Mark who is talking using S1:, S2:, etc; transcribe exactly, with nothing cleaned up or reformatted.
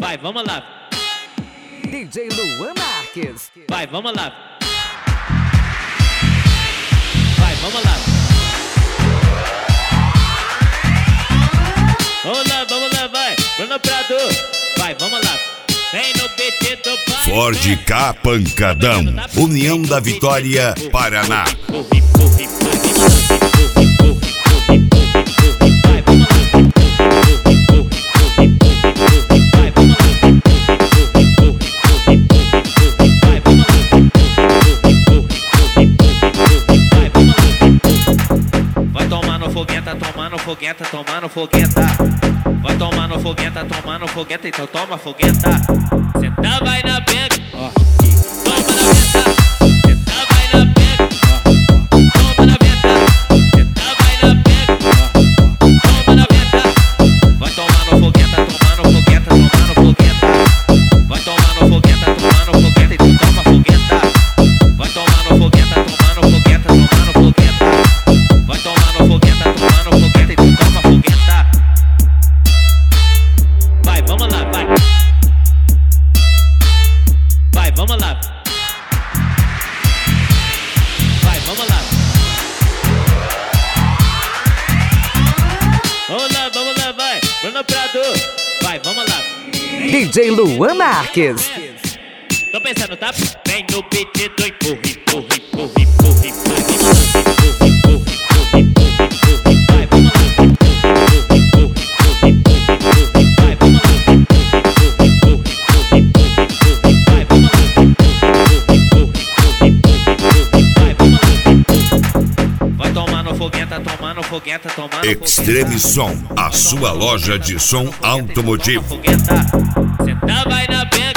S1: Vai, vamos lá.
S2: D J Luan Marques.
S1: Vai, vamos lá. Vai, vamos lá. Vamos lá, vamos lá, vai. Bruno Prado. Vai, vamos lá. Vem no P T do pai.
S3: Ford K Pancadão, União da Vitória, Paraná.
S1: Vai tomar no fogueta, tomar no fogueta, tomar no fogueta. Vai tomar no fogueta, tomar no fogueta, então toma fogueta. Senta, vai na pega, toma na venta. Senta, vai na pega, toma na venta. Senta, vai na pega, toma na venta. Vai tomar no fogueta, tomar no fogueta, tomar no fogueta. Vai tomar no fogueta, tomar no fogueta, então toma fogueta. Vai tomar no fogueta, tomar no fogueta, tomar no fogueta. Vai tomar no fogueta, tomar no fogueta, então toma fogueta. Vai, vamos lá, vai. Vai, vamos lá. Vai, vamos lá. Vamos lá, vamos lá, vai. Bruno Prado. Vai, vamos lá.
S2: D J Luan Marques.
S1: Tô pensando, tá? Vem no P T do empurra, empurra, empurra, empurra, empurra, fogueta, tomar no fogueta, tomar no
S3: Extreme Som, a sua loja de som automotivo.
S1: fogueta. Senta, vai na pega.